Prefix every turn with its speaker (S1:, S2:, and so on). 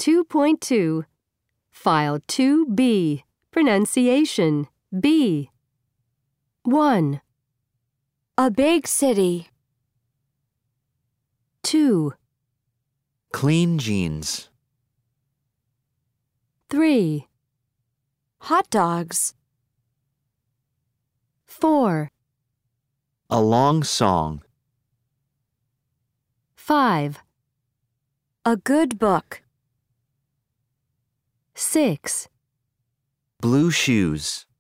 S1: 2.2 File 2B Pronunciation B 1.
S2: A big city.
S1: 2.
S3: Clean jeans.
S1: 3.
S2: Hot dogs.
S1: 4.
S3: A long song.
S1: 5.
S2: A good book.
S1: 6.
S3: Blue shoes.